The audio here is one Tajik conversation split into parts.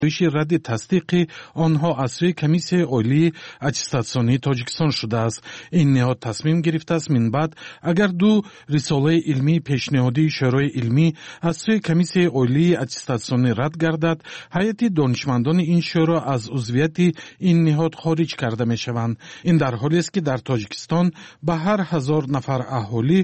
رد تصدیق آنها از سوی کمیسیون عالی اتستاسیونی تاجیکستان شده است. این نهاد تصمیم گرفته است من بعد اگر دو رساله علمی پیشنهادی شورای علمی از سوی کمیسیون عالی اتستاسیونی رد گردد، هیئت دانشمندان این شورا از عضویت این نهاد خارج کرده می شوند. این در حالی است که در تاجیکستان به هر 1000 نفر اهالی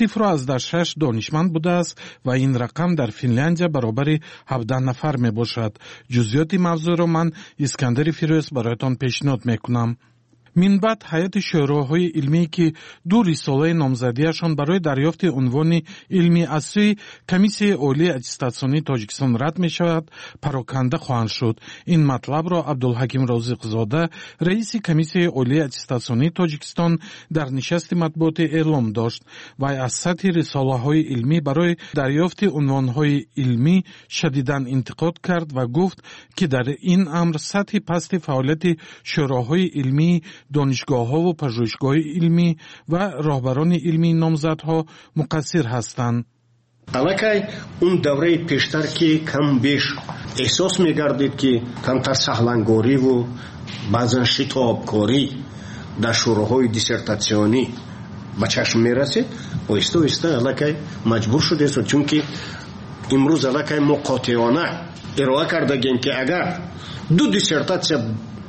0.6 دانشمند بوده است و این رقم در فنلاندیا برابر 17 نفر می باشد. جزئیات موضوع را من اسکندر فیروز برایتان پیشنهاد میکنم. من بعد هیئت شوراهای علمی که دو رساله نامزدیشان برای دریافت عنوان علمی از سوی کمیسیون عالی اتستاسیونی تاجیکستان رد می شود پراکنده خواهند شد. این مطلب را عبدالحکیم رازق زاده رئیس کمیسیون عالی اتستاسیونی تاجیکستان در نشست مطبوعاتی اعلام داشت و از سطح رساله های علمی برای دریافت عنوان های علمی شدیداً انتقاد کرد و گفت که در این امر سطح پست فعالیت شوراهای علمی، دانشگاه‌ها و پژوهشگاه علمی و راهبران علمی نامزدها مقصر هستند. الکی اون دوره پیشتر که کم بیش احساس می‌گردید که کمتر سهلنگاری و بعضا شتابکاری در شوراهای دیسرتاسیونی به چشم می‌رسید، آهسته آهسته الکی مجبور شدید چون که امروز الکی مقاطعانه ارائه کردگیم که اگر دو دیسرتاسیون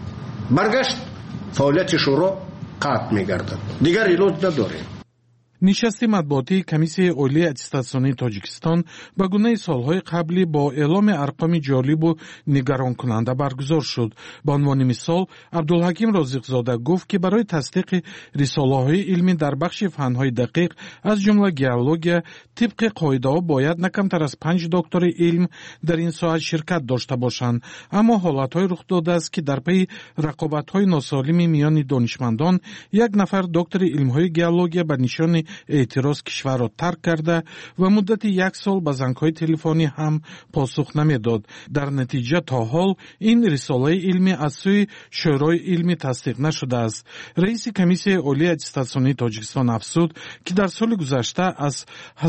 برگشت فعالیت شورا قطع می‌گردد. دیگر علاج نداریم. نشست مطبوعاتی کمیسیون عالی اتستاسیونی تاجیکستان به گونه سالهای قبلی با اعلام ارقام جالب و نگران کننده برگزار شد. به عنوان مثال عبدالحکیم رازق زاده گفت که برای تصدیق رساله‌های علمی در بخش فن‌های دقیق از جمله گئولوژی طبق قاعده‌ها باید نه کمتر از 5 دکتر علم در این ساحه شرکت داشته باشند، اما حالت‌های رخ داده است که در پی رقابت‌های ناسالم میان دانشمندان یک نفر دکتر علم‌های گئولوژی به نشان اعتراض کشور را ترک کرده و مدت 1 سال به زنگ‌های تلفنی هم پاسخ نمیداد. در نتیجه تا حال این رساله علمی از سوی شورای علمی تصدیق نشده است. رئیس کمیسیون عالی اتستاسیونی تاجیکستان افزود که در سال گذشته از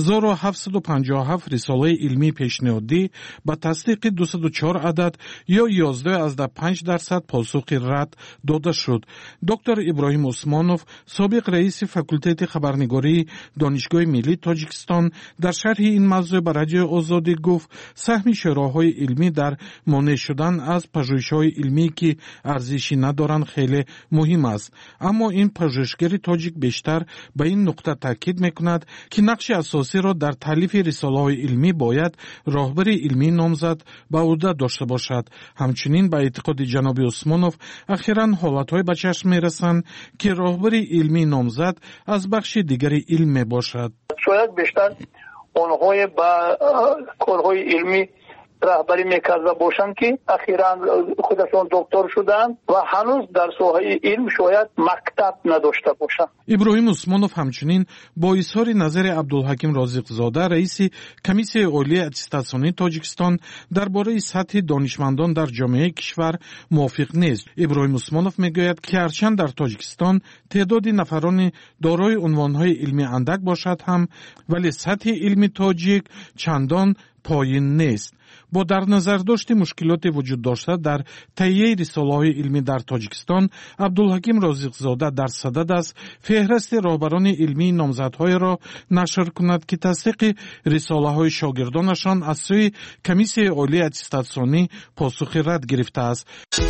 1757 رساله علمی پیشنهادی به تصدیق 204 عدد یا 11.5% پاسخ رد داده شد. دکتر ابراهیم عثمانوف سابق رئیس فاکولته خبرنگاری دانشگاه ملی تاجیکستان در شرح این موضوع به رادیو آزادی گفت سهم شوراهای علمی در مانع شدن از پژوهش‌های علمی که ارزشی ندارند خیلی مهم است، اما این پژوهشگر تاجیک بیشتر به این نقطه تاکید می‌کند که نقش اساسی را در تالیف رساله‌های علمی باید راهبر علمی نامزد به عهده داشته باشد. همچنین به اعتقاد جناب عثمانوف اخیراً حالت‌های به چشم می‌رسند که راهبر علمی نامزد از بخش دیگری علم باشد. شاید بیشتر آنهای با کارهای علمی رهبری میکرده باشند که اخیراً خودشون دکتر شدند و هنوز در ساحه علم شاید مکتب نداشته باشند. ابراهیم عثمانوف همچنین با اظهار نظر عبدالحکیم رازق زاده رئیس کمیسیون عالی اتستاسیونی تاجیکستان درباره سطح دانشمندان در جامعه کشور موافق نیست. ابراهیم عثمانوف میگوید که هرچند در تاجیکستان تعداد نفران دارای عنوانهای علمی اندک باشد هم، ولی سطح علمی تاجیک چندان پایین نیست. با در نظر داشت مشکلات وجود داشته در تهیه رساله‌های علمی در تاجیکستان، عبدالحکیم رازق زاده در صدد است فهرست راهبران علمی نامزدهای را نشر کند که تصدیق رساله‌های شاگردانشان از سوی کمیسیون عالی اتستاسیونی پاسخ رد گرفته است.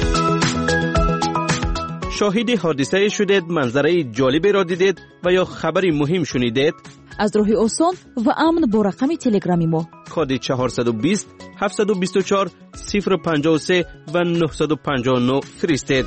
شاهد حادثه شدید، منظره جالبی را دیدید و یا خبری مهم شنیدید؟ از راه آسان و امن با رقم تلگرامی ما کد 420 724 053 و 959 فرستید.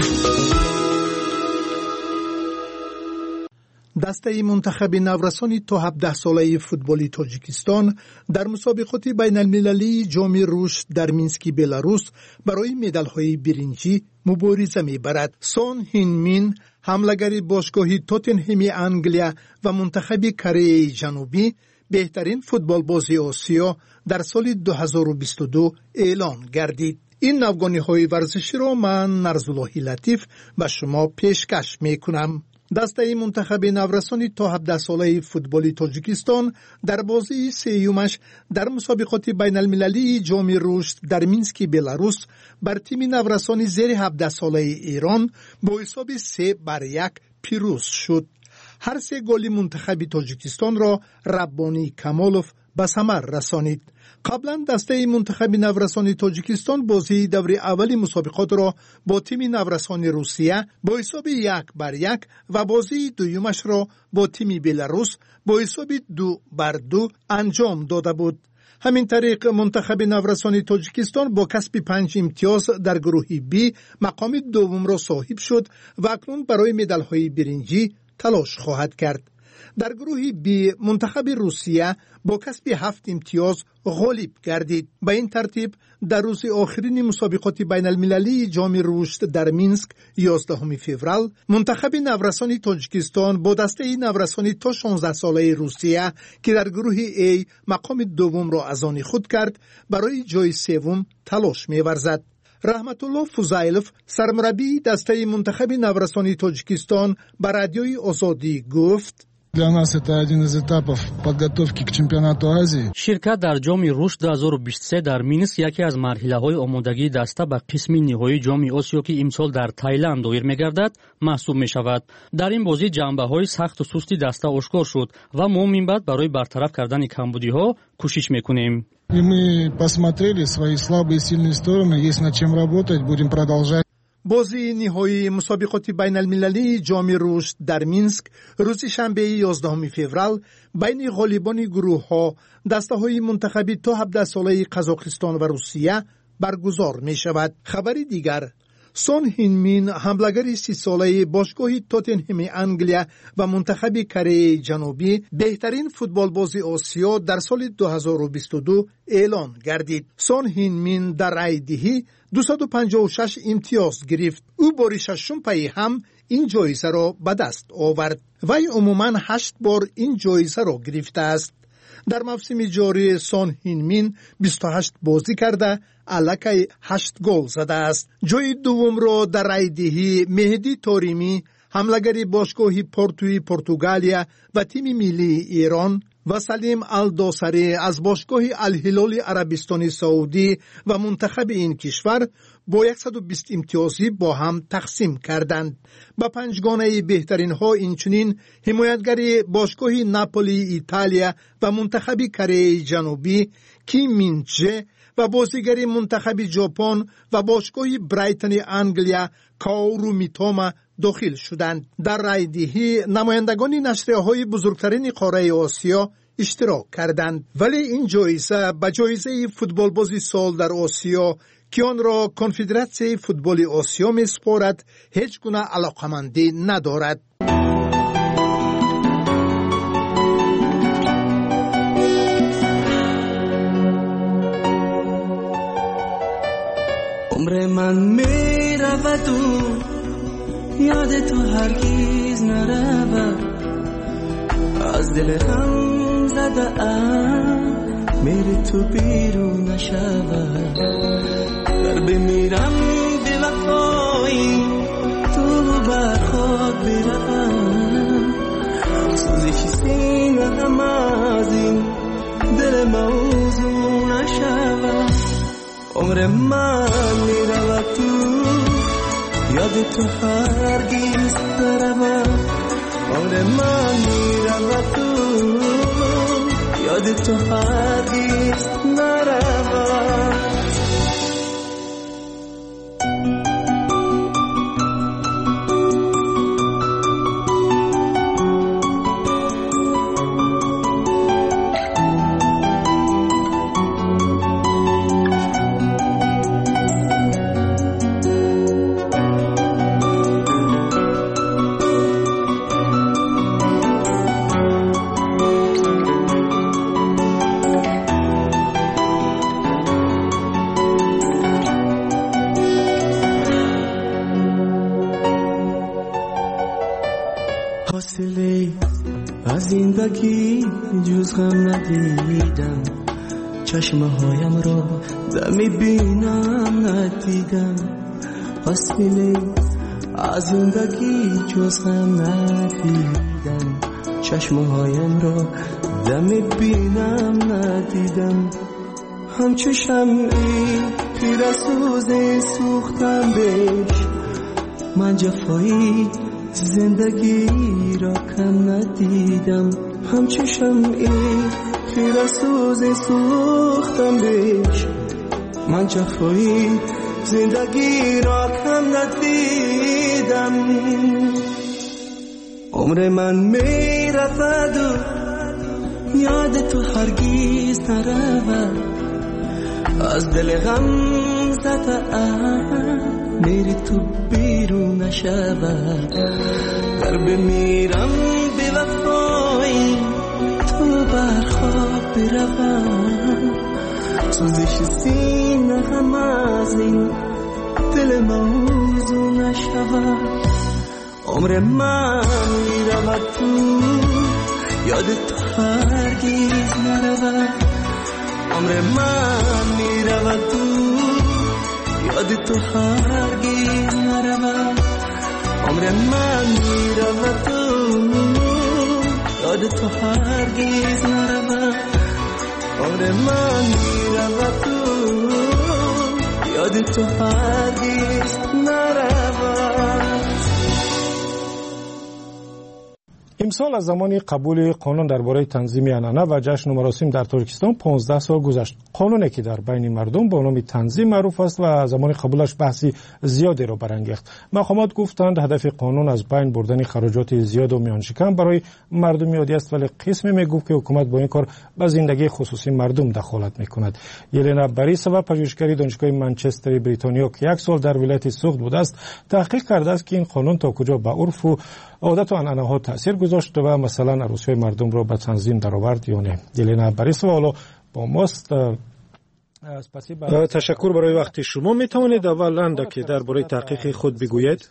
دسته منتخب نورسان تا 17 ساله فوتبالی تاجیکستان در مسابقات بین المللی جام رشد در مینسک بلاروس برای مدال‌های برنجی مبارزه می‌برد. سون هین مین حمله‌گر باشگاه توتنهمی انگلیا و منتخب کره جنوبی بهترین فوتبال باز آسیا در سال 2022 اعلان گردید. این نوگانی‌های ورزشی را من نرزاللهی لطیف به شما پیشکش می‌کنم. دسته منتخب نورسان تا 17 ساله فوتبال تاجیکستان در بازی سیومش در مسابقات بین المللی جام رشد در مینسک بلاروس بر تیم نورسان زیر 17 ساله ایران با حساب 3-1 پیروز شد. هر 3 گل منتخب تاجیکستان را ربانی کمالوف به ثمر رسانید. قبلا دسته منتخب نورسان تاجیکستان بازی دور اول مسابقات را با تیم نورسان روسیه با حساب 1-1 و بازی دویمش را با تیم بلاروس با حساب 2-2 انجام داده بود. همین طریق منتخب نورسان تاجیکستان با کسب 5 امتیاز در گروه بی مقام دوم را صاحب شد و اکنون برای مدال‌های برنجی تلاش خواهد کرد. در گروه بی منتخب روسیه با کسب 7 امتیاز غالب گردید. به این ترتیب در روز آخرین مسابقات بین المللی جام رشد در مینسک 11 فوریه منتخب نورسان تاجیکستان با دسته نورسان تا 16 ساله روسیه که در گروه A مقام دوم را از آن خود کرد برای جای سوم تلاش می‌ورزد. رحمت الله فوزایلوف سرمربی دسته منتخب نورسان تاجیکستان به رادیوی آزادی گفت: Для нас это один из этапов подготовки к чемпионату Азии. شرکت در جام رشد 2023 در مینسک یکی از مرحله‌های آمادگی دسته به قسم نهایی جام آسیا که امسال در تایلند دایر می‌گردد محسوب می‌شود. در این بازی جنبه‌های سخت و سستی دسته آشکار شد و ما من بعد برای برطرف کردن کمبودی‌ها کوشش می‌کنیم. И мы посмотрели свои слабые и сильные стороны, есть над чем работать, будем продолжать. بازی نهایی مسابقات بین المللی جام رشد در مینسک روز شنبه 11 فوریه بین غالبان گروه ها دسته های منتخبی تا 17 ساله قزاقستان و روسیه برگزار می شود. خبری دیگر: سون هین مین حمله‌گر 30 ساله باشگاه تاتنهم انگلیا و منتخب کره جنوبی بهترین فوتبال بازی آسیا در سال 2022 اعلان گردید. سون هین مین در رایدهی 256 امتیاز گرفت. او بار ششم پی هم این جایزه را به دست آورد. وی عموماً 8 بار این جایزه را گرفته است. در موسم جاری سون هین مین 28 بازی کرده الکی 8 گل زده است. جای دوم را در رایدهی مهدی طاریمی حمله‌گر باشگاه پورتوی پرتغالیا و تیم ملی ایران و سلیم الدوسری از باشگاه الهلال عربستان سعودی و منتخب این کشور با 120 امتیازی با هم تقسیم کردند. با 5 گانه بهترین ها اینچنین حمایتگر باشگاه ناپولی ایتالیا و منتخب کره جنوبی کیم مینچه و بازیگر منتخب ژاپن و باشگاه برایتون انگلیا کاورو میتوما داخل شدند. در رایدهی نمایندگان نشریه‌های بزرگترین قاره آسیا اشتراک کردند، ولی این جایزه به جایزه فوتبال بازی سال در آسیا که آن را کنفدراسیون فوتبال آسیا می‌سپارد هیچ گونه علاقمندی ندارد. عمر من میرود و یاد تو هرگز نرود، از دل غم زده ام میری تو بیرون نشود. در بمیرم دل وفایی تو بر خود بروم، سوزش سینه هم از این دل موضوع نشود. عمر من میرود تو یاد تو هرگز نرود. عمر من میرود تو یاد تو هرگز نرود. زندگی جز غم ندیدم، چشمهایم را دمی بینم ندیدم. فاصله از زندگی جز غم ندیدم چشمهایم را دم بینم ندیدم همچو شمعی پیرسوز سوختم بهش من جفایی زندگی را کم ندیدم همچو شمعی پیرسوز سوختم بهش من جفایی زندگی را کم ندیدم عمر من می رفت و یاد تو هرگیز نرود از دل غم زده‌ام میری تو بیرون نشود گر بمیرم بی وفایی تو بر خواب بروم سوزش سینه غم از این دل موضوع نشود عمر من میرود تو یاد تو هرگیز نرود عمر من میرود تو یاد تو هرگیز نرود عمر من میرود تو یاد تو هرگیز نرود عمر من میرود تو یاد تو هرگیز نرود امسال از زمان قبول قانون درباره تنظیم عنعنه و جشن و مراسم در تاجیکستان 15 سال گذشت. قانونی که در بین مردم با نام تنظیم معروف است و زمان قبولش بحثی زیادی را برانگیخت. مقامات گفتند هدف قانون از بین بردن خراجات زیاد و میانشکم برای مردم یادی است، ولی قسمی میگفت که حکومت با این کار به زندگی خصوصی مردم دخالت میکند. یلنا باریسووا پژوهشگر دانشگاه منچستر بریتانیا که 1 سال در ولایت سوخت بوده است تحقیق کرده است که این قانون تا کجا به عرف و عادت و عنعنه ها تاثیر گذاشت و مثلا عروسی مردم را به تنظیم درآورد یا نه. یلنا باریسووا حالا با ماست. تشکر برای وقت شما. می توانید اولا که درباره تحقیق خود بگویید؟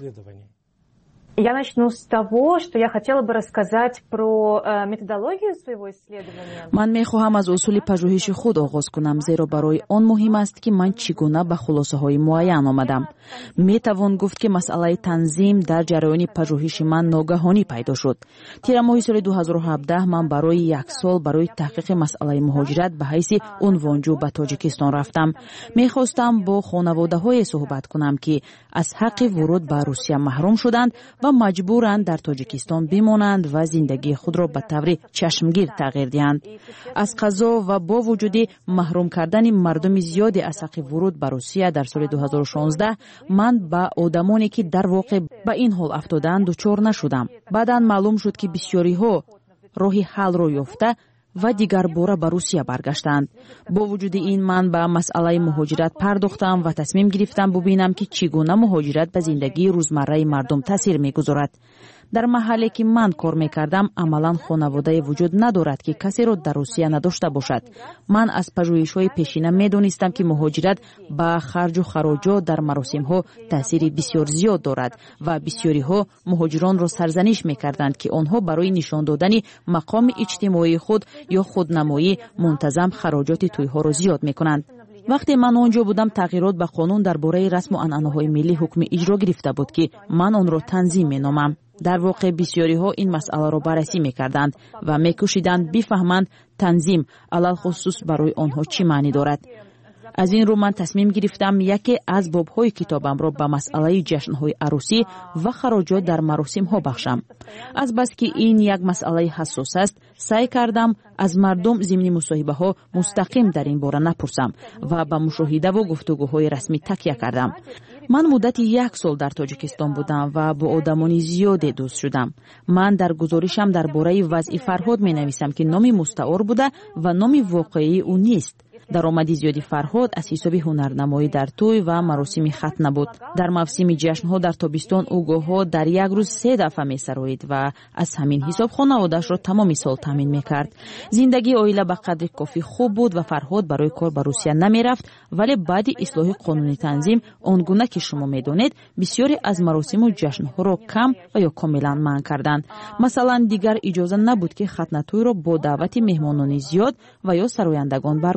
Я начну с того, что я хотела бы рассказать про методологию своего исследования. من می‌خواهم از اصول پژوهش خود آغاز کنم، زیرا برای آن مهم است که من چگونه به خلاصه‌های معین آمدم. می‌توان گفت که مسئله تنظیم در جریان پژوهش من ناگهانی پیدا شد. تیر ماه سال 2017 من برای 1 سال برای تحقیق مسئله مهاجرت به حیث عنوانجو به تاجیکستان رفتم. می‌خواستم با خانواده‌های صحبت کنم که از حق ورود به روسیه محروم شدند و مجبورند در تاجیکستان بمانند و زندگی خود را به طور چشمگیر تغییر دهند. از قضا و با وجود محروم کردن مردم زیادی از حق ورود به روسیه در سال 2016 من با آدمانی که در واقع به این حال افتادند دچار نشدم. بعداً معلوم شد که بسیاری ها راه حل را یافته و دیگر باره به روسیه برگشتند. با وجود این من به مسئله مهاجرت پرداختم و تصمیم گرفتم ببینم که چگونه مهاجرت به زندگی روزمره مردم تاثیر میگذارد. در محلی که من کار میکردم عملا خانواده وجود ندارد که کسی را در روسیه نداشته باشد. من از پژوهش‌های پیشینه میدانستم که مهاجرت با خرج و خراجات در مراسم‌ها تاثیر بسیار زیاد دارد و بسیاری ها مهاجران را سرزنش میکردند که آنها برای نشان دادن مقام اجتماعی خود یا خودنمایی منتظم خراجات توی‌ها را زیاد میکنند. وقتی من آنجا بودم تغییرات به قانون درباره رسم و عنعنه‌های ملی حکم اجرا گرفته بود که من آن را تنظیم مینامم. در واقع بسیاری ها این مسئله را بررسی میکردند و میکوشیدند بفهمند تنظیم علل خصوص برای آنها چی معنی دارد. از این رو من تصمیم گرفتم یکی از باب‌های کتابم را به مسئله جشن‌های عروسی و خراجات در مراسم‌ها بخشم. از بس که این یک مسئله حساس است، سعی کردم از مردم ضمن مصاحبه‌ها مستقیم در این باره نپرسم و به مشاهده و گفتگوهای رسمی تکیه کردم. من مدت 1 سال در تاجیکستان بودم و با آدمان زیادی دوست شدم. من در گزارشم درباره وضع فرهاد می‌نویسم که نام مستعار بوده و نام واقعی او نیست. درآمد زیادی فرهاد از حساب هنرنمایی در توی و مراسم ختنه بود. در موسم جشن‌ها در تابستان او گاه‌ها در یک روز 3 دفعه می‌سرایید و از همین حساب خانواده‌اش را تمام سال تامین می‌کرد. زندگی عائله به قدر کافی خوب بود و فرهاد برای کار به روسیه نمی‌رفت، ولی بعد اصلاح قانون تنظیم آنگونه که شما می‌دانید بسیاری از مراسم و جشن‌ها را کم و یا کاملا منع کردند. مثلا دیگر اجازه نبود که ختنه توی را با دعوت مهمانان زیاد و یا سرایندگان برگزار کنند.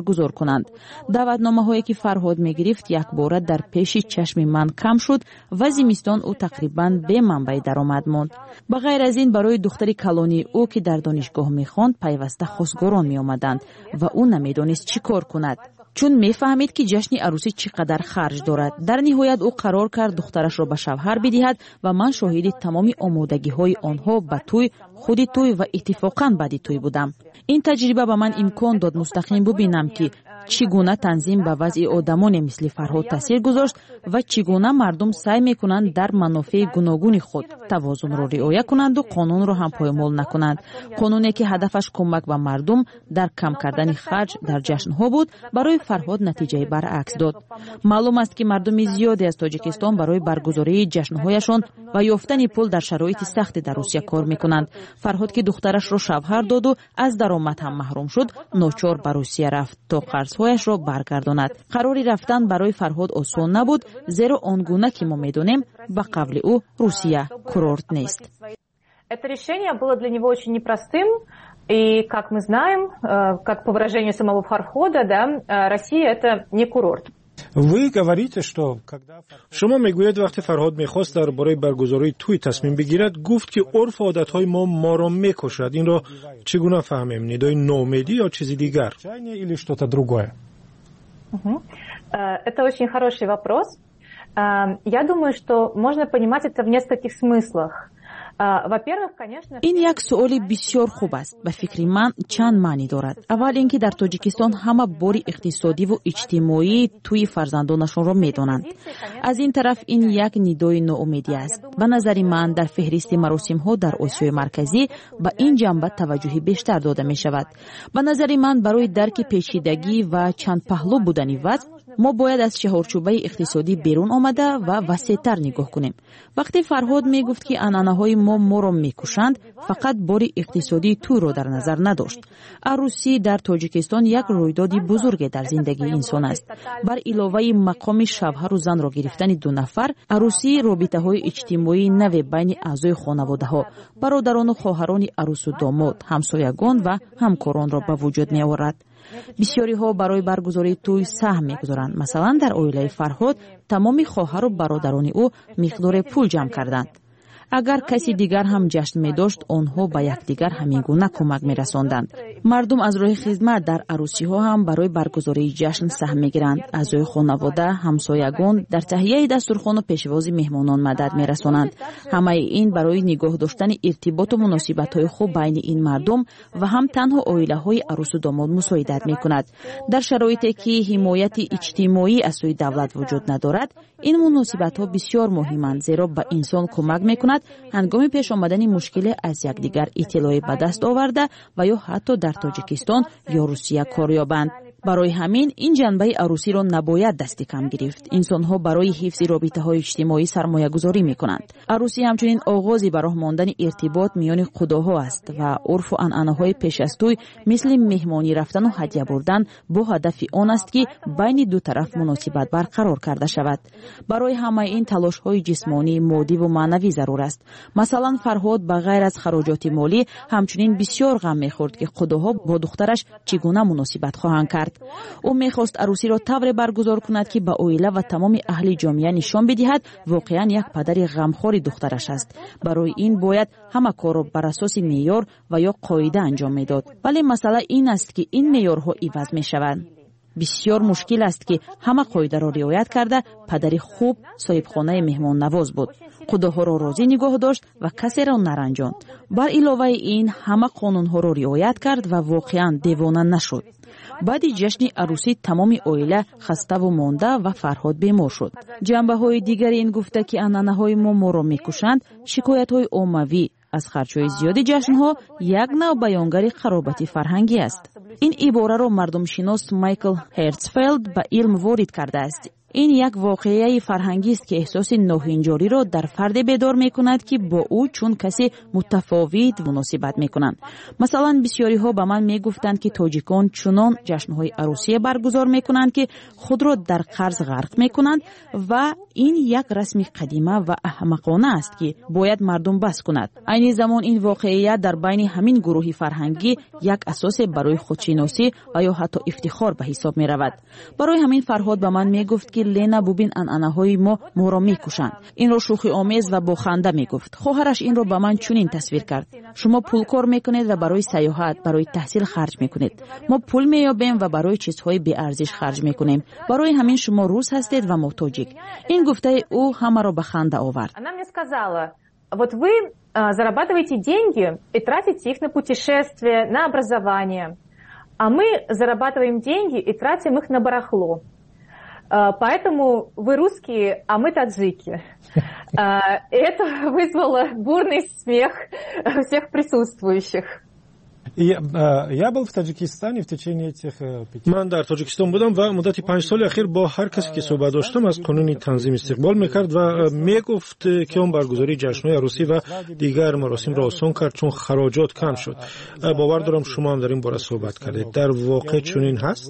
мекунанд. даъватномаҳое ки Фарҳод мегирифт якбора дар пеши чашми ман кам шуд ва зимистон ӯ тақрибан бе манбаи даромад монд. ба ғайр аз ин барои духтари калонии ӯ ки дар донишгоҳ мехонд пайваста хосгорон меомаданд ва ӯ намедонист чӣ кор кунад, чун мефаҳмид ки ҷашни арӯсӣ чӣ қадар харҷ дорад. дар ниҳоят ӯ қарор кард духтарашро ба шавҳар бидиҳад ва ман шоҳиди тамоми омодагиҳои онҳо ба тӯй, худи тӯй ва иттифоқан баъди тӯй будам. ин таҷриба ба ман имкон дод мустақим бубинам ки чӣ гуна танзим ба вазъи одамоне мисли Фарҳод таъсир гузошт ва чӣ гуна мардум сай мекунанд дар манофеи гуногуни худ тавозунро риоя кунанду қонунро ҳам поймол накунанд. қонуне ки ҳадафаш кӯмак ба мардум дар кам кардани харҷ дар ҷашнҳо буд, барои Фарҳод натиҷаи баръакс дод. маълум аст ки мардуми зиёде аз Тоҷикистон барои баргузории ҷашнҳояшон ва ёфтани пул дар шароити сахте дар Русия кор мекунанд. Фарҳод ки духтарашро шавҳар доду аз даромад ҳам маҳрум шуд, ночор ба Русия рафт то қарзҳояшро баргардонад. қарори рафтан барои Фарҳод осон набуд, зеро он гуна ки мо медонем, ба қавли ӯ Русия курорт нест. Это решение было для него очень непростым, и, как мы знаем, как по выражению самого Фархода, да, Россия — это не курорт. Вы говорите, что шумо мегӯед вақте Фарҳод мехост дар бораи баргузории тӯй тасмим бигирад, гуфт ки урф одатҳои моро мекушад. Инро чӣ гуна фаҳмем? Нидои ноумедӣ ё чизи дигар? Или что-то другое? Это очень хороший вопрос. Я думаю, что можно понимать это в нескольких смыслах. ин як суоли бисёр хуб аст. ба фикри ман чанд маънӣ дорад. аввал ин ки дар Тоҷикистон ҳама бори иқтисодиву иҷтимоии тӯи фарзандонашонро медонанд. аз ин тараф ин як нидои ноумедӣ аст. ба назари ман дар феҳристи маросимҳо дар Осиёи марказӣ ба ин ҷанба таваҷҷӯҳи бештар дода мешавад. ба назари ман барои дарки печидагӣ ва чандпаҳлӯ будани вазъ мо бояд аз шаҳорчӯбаи иқтисодӣ берун омада ва васеътар нигоҳ кунем. вақте Фарҳод мегуфт ки анъанаҳои моро мекушанд, фақат бори иқтисодии тӯйро дар назар надошт. арӯсӣ дар Тоҷикистон як рӯйдоди бузурге дар зиндагии инсон аст. бар иловаи мақоми шавҳару занро гирифтани ду нафар, арӯсӣ робитаҳои иҷтимоии наве байни аъзои хонаводаҳо, бародарону хоҳарони арӯсу домод, ҳамсоягон ва ҳамкоронро ба вуҷуд меорад. бисёриҳо барои баргузории тӯй саҳм мегузоранд. масалан, дар оилаи Фарҳод тамоми хоҳару бародарони ӯ миқдоре пул ҷамъ карданд. агар каси дигар ҳам ҷашн медошт, онҳо ба якдигар ҳамин гуна кӯмак мерасонданд. мардум аз роҳи хизмат дар арӯсиҳо ҳам барои баргузории ҷашн саҳм мегиранд. аъзои хонавода, ҳамсоягон дар таҳияи дастурхону пешвози меҳмонон мадад мерасонанд. ҳамаи ин барои нигоҳ доштани иртиботу муносибатҳои хуб байни ин мардум ва ҳам танҳо оилаҳои арӯсу домод мусоидат мекунад. дар шароите ки ҳимояти иҷтимоӣ аз сӯи давлат вуҷуд надорад, ин муносибатҳо бисёр муҳиманд, зеро ба инсон кӯмак мекунад ҳангоми пеш омадани мушкиле аз якдигар иттилоӣ ба даст оварда ва ё ҳатто дар Тоҷикистон ё Русия кор ёбанд. барои ҳамин ин ҷанбаи арӯсиро набояд дасти кам гирифт. инсонҳо барои ҳифзи робитаҳои иҷтимоӣ сармоягузорӣ мекунанд. арӯсӣ ҳамчунин оғози ба роҳ мондани иртибот миёни худоҳо аст ва урфу анъанаҳои пеш аз тӯй мисли меҳмонӣ рафтану ҳадя бурдан бо ҳадафи он аст ки байни ду тараф муносибат барқарор карда шавад. барои ҳамаи ин талошҳои ҷисмонӣ, моддиву маънавӣ зарур аст. масалан, Фарҳод ба ғайр аз хароҷоти молӣ ҳамчунин бисёр ғам мехӯрд ки худоҳо бо духтараш чӣ гуна муносибат хоҳанд кард. ӯ мехост арӯсиро тавре баргузор кунад ки ба оила ва тамоми аҳли ҷомеа нишон бидиҳад воқеан як падари ғамхори духтараш аст. барои ин бояд ҳама корро бар асоси меъёр ва ё қоида анҷом медод. вале масъала ин аст ки ин меъёрҳо иваз мешаванд. бисёр мушкил аст ки ҳама қоидаро риоят карда падари хуб соҳибхонаи меҳмоннавоз буд. худоҳоро розӣ нигоҳ дошт ва касеро наранҷонд. бар иловаи ин ҳама қонунҳоро риоят кард ва воқеан девона нашуд. баъди ҷашни арӯсӣ тамоми оила хаставу монда ва Фарҳод бемор шуд. ҷанбаҳои дигари ин гуфта ки анъанаҳои моро мекушанд, шикоятҳои оммавӣ аз харҷҳои зиёди ҷашнҳо як навъ баёнгари харобати фарҳангӣ аст. ин ибораро мардумшинос Майкл Херцфелд ба илм ворид кардааст. این یک واقعه فرهنگی است که احساس ناهنجاری را در فرد بیدار میکند که با او چون کسی متفاوت مناسبت میکنند. مثلا بسیاری ها به من میگفتند که تاجیکان چنان جشنهای عروسی برگزار میکنند که خود را در قرض غرق میکنند و این یک رسم قدیمه و احمقانه است که باید مردم بس کند. عین زمان این واقعیت در بین همین گروه فرهنگی یک اساس برای خودشناسی و یا حتی افتخار به حساب می رود. برای همین فرهاد به من می گفت که لینا ببین انعنه‌های ما را می کشند. این را شوخی آمیز و با خنده می گفت. خواهرش این را به من چنین تصویر کرد: شما پول کار می کنید و برای سیاحت، برای تحصیل خرج می کنید. ما پول می یابیم و برای چیزهای بی ارزش خرج می کنیم. برای همین شما روس هستید و ما تاجیک. این گفته او همه را به خنده آورد. Вот вы зарабатываете деньги и тратите их на путешествия, на образование, а мы зарабатываем деньги и тратим их на барахло. Поэтому вы русские, а мы таджики. Это вызвало бурный смех всех присутствующих. Я был в Таджикистане в течение этих 5 من در تاجیکستان بودم و مدت 5 سال اخیر با هر کسی که صحبت داشتم از قانون تنظیم استقبال میکرد و میگفت که اون برگزاری جشن‌های عروسی و دیگر مراسم را آسان کرد چون خراجات کم شد. باور دارم شما هم در این باره صحبت کردید. در واقع چنین هست؟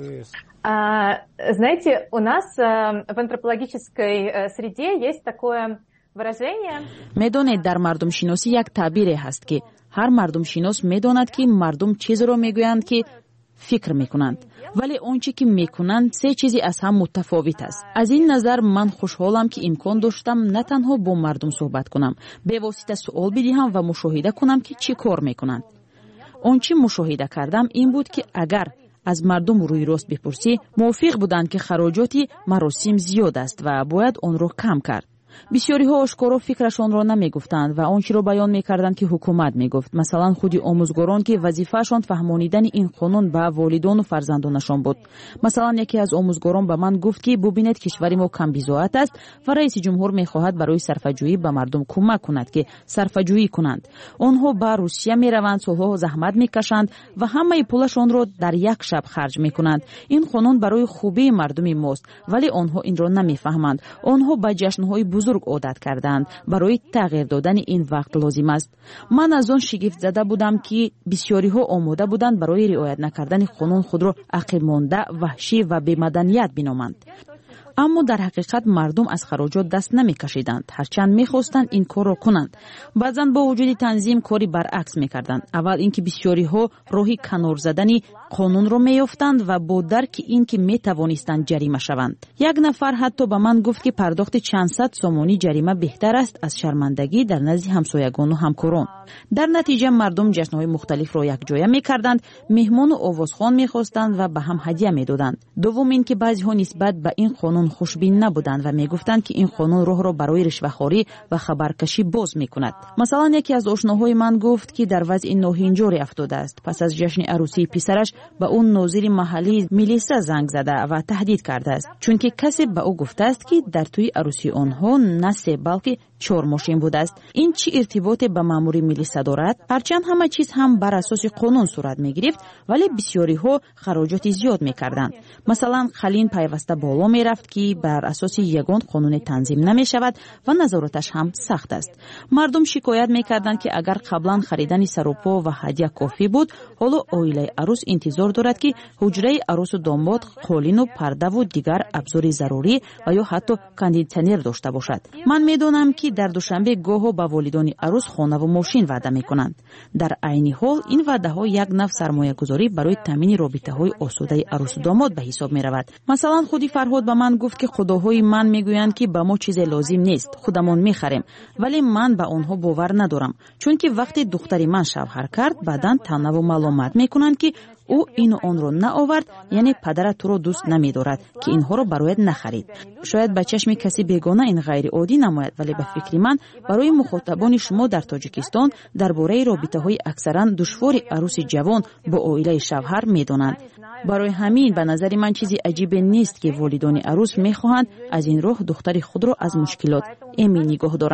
Знаете, у нас в антропологической среде есть такое выражение. میدونید در مردم شناسی یک تعبیری هست که هر مردم شناس میداند که مردم چیز را میگویند که فکر میکنند، ولی آنچه که میکنند سه چیزی از هم متفاوت است. از این نظر من خوشحالم که امکان داشتم نه تنها با مردم صحبت کنم، به واسطه سوال بدهم و مشاهده کنم که چی کار میکنند. آنچه مشاهده کردم این بود که اگر از مردم روی راست بپرسی، موافق بودند که خراجات مراسم زیاد است و باید آن را کم کرد. بسیاری ها آشکارا فکرشان را نمی گفتند و آنچه را بیان می کردند که حکومت می گفت. مثلا خودی آموزگاران که وظیفه‌شان فهمانیدن این قانون به والدان و فرزندانشان بود. مثلا یکی از آموزگاران به من گفت که ببینید کشور ما کم بی‌ضابط است و رئیس جمهور می خواهد برای صرفه‌جویی به مردم کمک کند که صرفه‌جویی کنند. آنها به روسیه می روند، سالها زحمت می کشند و همه پولشان را در یک شب خرج می کنند. این قانون برای خوبی مردم ماست، ولی آنها این را نمی فهمند. آنها به جشن‌های بزرگ عادت کردند. برای تغییر دادن این وقت لازم است. من از آن شگفت زده بودم که بسیاری ها آماده بودند برای رعایت نکردن قانون خود را عقل مانده، وحشی و بی‌مدنیت بنامند. اما در حقیقت مردم از خراجات دست نمی کشیدند، هرچند می خواستند این کار را کنند. بعضاً با وجود تنظیم کاری برعکس می کردند. اول اینکه بسیاری ها راهی کنار زدن قانون را می یافتند و با درک اینکه می توانستند جریمه شوند. یک نفر حتی به من گفت که پرداخت چند صد سومانی جریمه بهتر است از شرمندگی در نزد همسایگان و همکاران. در نتیجه مردم جشن‌های مختلف را یکجایی می کردند، مهمان و آوازخوان می خواستند و به هم هدیه می دادند. دوم اینکه بعضی‌ها نسبت به این قانون خوشبین نبودند و میگفتند که این قانون راه را برای رشوه‌خواری و خبرکشی باز میکند. مثلا یکی از آشناهای من گفت که در وضع ناهنجاری افتاده است. پس از جشن عروسی پسرش به اون ناظر محلی میلیسا زنگ زده و تهدید کرده است، چون که کسی به او گفته است که در توی عروسی آنها نه 3 بلکه 4 ماشین بوده است. این چه ارتباطی به مامور میلیسا دارد؟ هرچند همه چیز هم بر اساس قانون صورت میگرفت، ولی بسیاری ها خراجات زیاد میکردند. مثلا خلین پیوسته بالا میرفت که بر اساس یگان قانون تنظیم نمی شود و نظارتش هم سخت است. مردم شکایت میکردند که اگر قبلا خریدن سروپا و هدیه کافی بود، حالا عائله عروس انتظار دارد که حجره عروس و داماد قالین و پرده و دیگر ابزار ضروری و یا حتی کاندیشنر داشته باشد. من میدونم که در دوشنبه گاهو به والدان عروس خانه و ماشین وعده میکنند. در عین حال این وعده ها یک نوع سرمایه گذاری برای تامین رابطه های آسوده عروس و داماد به حساب می رود. مثلا خودی فرهاد به من گفت که خداهای من میگویند که به ما چیز لازم نیست، خودمون میخریم، ولی من به آنها باور ندارم، چون که وقتی دختری من شوهر کرد بعداً طعنه و ملامت میکنند که او این و آن رو نآورد، یعنی پدرت تو رو دوست نمیدارد که اینها رو برایت نخرید. شاید به چشم کسی بیگانه این غیر عادی نماید، ولی به فکر من برای مخاطبان شما در تاجیکستان درباره رابطه های اکثرا دشوار عروس جوان با عائله شوهر میدانند. برای همین به نظر من چیزی عجیب نیست که والدان عروس میخواهند از این راه دختر خود را از مشکلات امن نگاه دارند.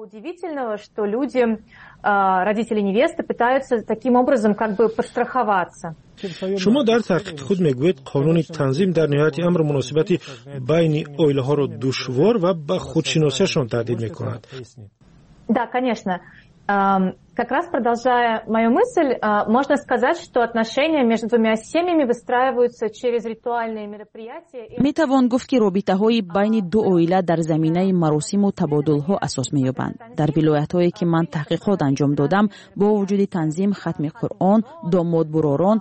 удивительного, что люди, родители невесты, пытаются таким образом как бы подстраховаться. شما در تحقیق خود میگوید قانون تنظیم در نهایت امر مناسبتی بین اویله‌ها را دشوار و به خودشناسیشان تهدید میکند. Да, конечно. Как раз продолжая мою мысль, можно сказать, что отношения между двумя семьями выстраиваются через ритуальные мероприятия. میتوان گفت که رابطه‌های بین دو عائله در زمینه مراسم و تبادل‌ها اساس می‌یابند. در ولایت‌هایی که من تحقیقات انجام دادم، با وجود تنظیم ختم قرآن، داماد براران،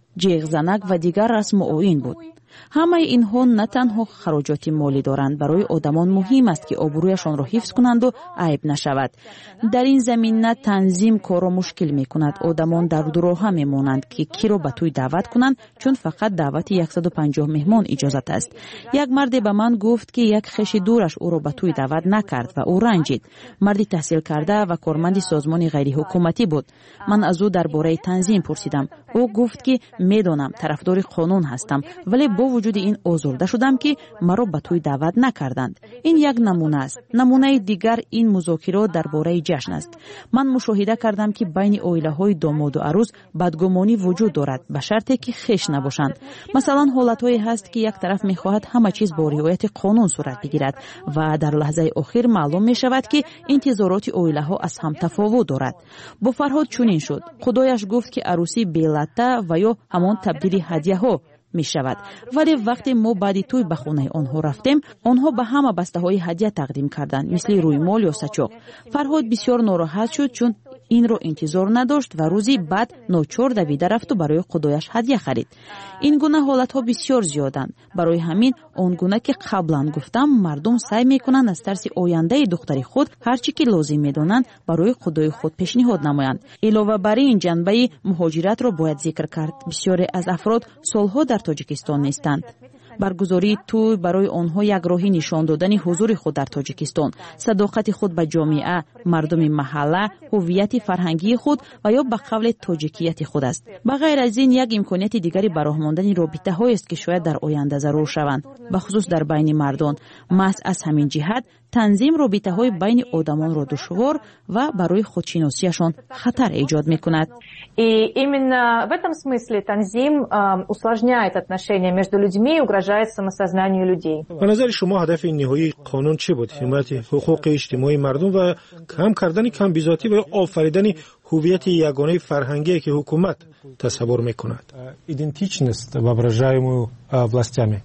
جیغ و دیگر رسم و آیین بود. همه اینها نه تنها خراجات مالی دارند، برای آدمان مهم است که آبرویشان را حفظ کنند و عیب نشود. در این زمینه تنظیم کار را مشکل می کند. آدمان در دورها می مانند که کی را به توی دعوت کنند، چون فقط دعوت 150 مهمان اجازت است. یک مرد به من گفت که یک خویش دورش او را به توی دعوت نکرد و او رنجید. مردی تحصیل کرده و کارمند سازمان غیر حکومتی بود. من از او درباره تنظیم پرسیدم. او گفت که میدانم طرفدار قانون هستم، ولی با وجود این آزرده شدم که مرا به توی دعوت نکردند. این یک نمونه است. نمونه دیگر این مذاکرات درباره جشن است. من مشاهده کردم که بین عائله‌های داماد و عروس بدگمانی وجود دارد، به شرطی که خویش نباشند. مثلا حالت‌هایی هست که یک طرف می‌خواهد همه چیز با رعایت قانون صورت بگیرد و در لحظه آخر معلوم می‌شود که انتظارات عائله‌ها از هم تفاوت دارد. با فرهاد چنین شد. خدایش گفت که عروسی بلته و یا همان تبدیل هدیه‌ها می شود. ولی وقتی ما بعد توی به خانه آنها رفتیم، آنها به همه بسته های هدیه تقدیم کردند، مثل رویمال یا سچاق. فرهاد بسیار ناراحت شد چون این رو انتظار نداشت و روزی بعد ناچار دویده رفت و برای خدایش هدیه خرید. این گونه حالت ها بسیار زیادند. برای همین آن گونه که قبلا گفتم، مردم سعی میکنند از ترس آینده دختر خود هر چی که لازم میدونند برای خدای خود پیشنهاد نمایند. علاوه بر این جنبه مهاجرت را باید ذکر کرد. بسیاری از افراد سالها در تاجیکستان نیستند. برگزاری توی برای آنها یک راهی نشان دادن حضور خود در تاجیکستان، صداقت خود به جامعه، مردم محله، هویت فرهنگی خود و یا به قول تاجیکیت خود است. به غیر از این یک امکانیت دیگری برای ماندن رابطه هایی است که شاید در آینده ضرور شوند، به خصوص در بین مردان. محض از همین جهت تنظیم رابطه های بین آدمان را دشوار و برای خودشناسیشان خطر ایجاد میکند. И именно в этом смысле танзим усложняет отношения между людьми и угрожает самосознанию людей. به نظر شما هدف نهایی قانون چه بود؟ حمایت حقوق اجتماعی مردم و کم کردن کم بیزاتی و آفریدن هویت یگانه فرهنگی که حکومت تصور میکند. Идентичность, воображаемую властями.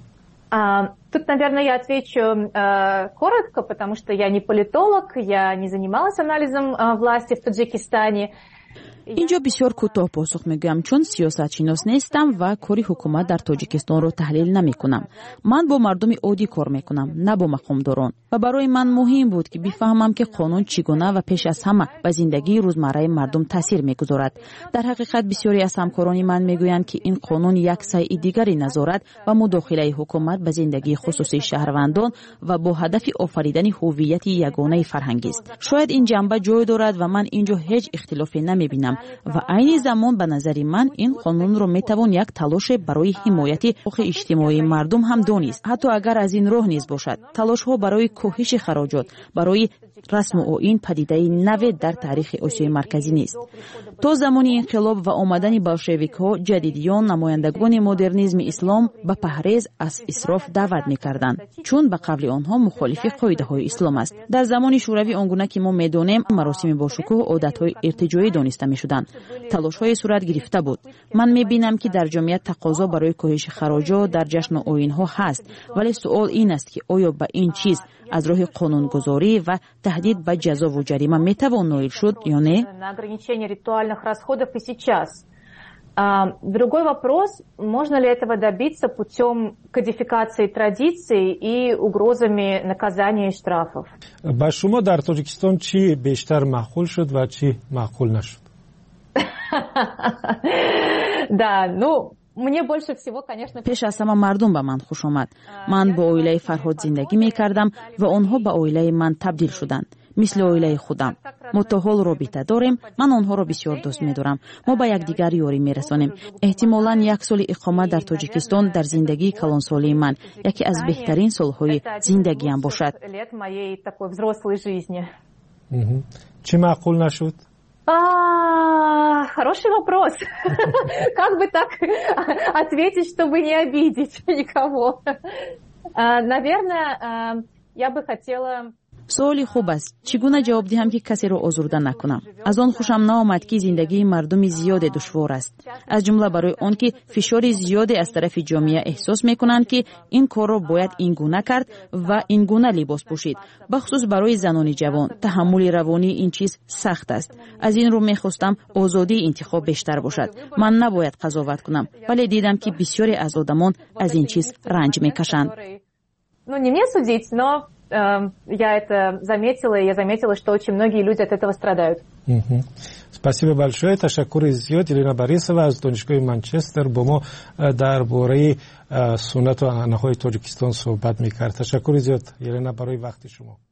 Тут, наверное, я отвечу коротко, потому что я не политолог, я не занималась анализом власти в Таджикистане. اینجا بسیار کوتاه پاسخ میگم، چون سیاست شناس نیستم و کاری حکومت در تاجیکستان رو تحلیل نمی کنم. من با مردم عادی کار میکنم، نه با مقامداران، و برای من مهم بود که بفهمم که قانون چگونه و پیش از همه به زندگی روزمره مردم تاثیر میگذارد. در حقیقت بسیاری از همکاران من میگویند که این قانون یک سعی دیگری نظارت و مداخله حکومت به زندگی خصوصی شهروندان و با هدف آفریدن هویت یگانه فرهنگی است. شاید این جنبه جای دارد و من اینجا هیچ اختلافی نمیبینم و عین زمان به نظر من این قانون رو میتوان یک تلاش برای حمایت حقوق اجتماعی مردم هم دانست، حتی اگر از این راه نیز باشد. تلاش ها برای کاهش خراجات برای رسم و آیین پدیده نو در تاریخ آسیای مرکزی نیست. تا زمان انقلاب و آمدن بلشویک ها، جدیدیان نمایندگان مدرنیسم اسلام به پرهیز از اسراف دعوت میکردند، چون به قول آنها مخالف قاعده های اسلام است. در زمان شوروی آنگونه که ما میدانیم مراسم با شکوه عادت های ارتجاعی دانسته میشدند. تلاش های صورت گرفته بود. من میبینم که در جامعه تقاضا برای کاهش خراجات در جشن و آیین ها هست، ولی سوال این است که آیا به این چیز از راه قانونگذاری و تهدید به جزا و جریمه میتوان نائل شد یا نه؟ Другой вопрос, можно ли этого добиться путем кодификации традиций и угрозами наказания и штрафов? با شما در تاجیکستان چی بیشتر معقول شد و چی معقول نشد؟ Да, ну мне больше всего, конечно. پیش از همه مردم به من خوش آمد. من با عائله فرهاد زندگی میکردم و آنها به عائله من تبدیل شدند. مثل عائله خودم. ما تا حال رابطه داریم. من آنها را بسیار دوست می‌دارم. ما با یکدیگر یاری می‌رسانیم. احتمالاً یک سال اقامت در تاجیکستان در زندگی کلانسالی من یکی از بهترین سال‌های زندگیم باشد. چی معقول نشد؟ Хороший вопрос. Как бы так ответить, чтобы не обидеть никого? Наверное, я бы хотела... سوالی خوب است. چگونه جواب دهم که کسی را آزرده نکنم؟ از آن خوشم نآمد که زندگی مردم زیاد دشوار است. از جمله برای آن که فشار زیادی از طرف جامعه احساس میکنند که این کار را باید این گونه کرد و این گونه لباس پوشید. بخصوص برای زنان جوان تحمل روانی این چیز سخت است. از این رو میخواستم آزادی انتخاب بیشتر باشد. من نباید قضاوت کنم، ولی دیدم که بسیاری از آدمان از این چیز رنج میکشند. Не мне судить, но я это заметила, и я заметила, что очень многие люди от этого страдают. Спасибо большое. تشکر زیاد. یلنا باریسова از دانشگاه منچستر با ما درباره سنت و عنعنه‌های تاجیکستان صحبت می‌کرد. تشکر زیاد یلنا برای وقت شما.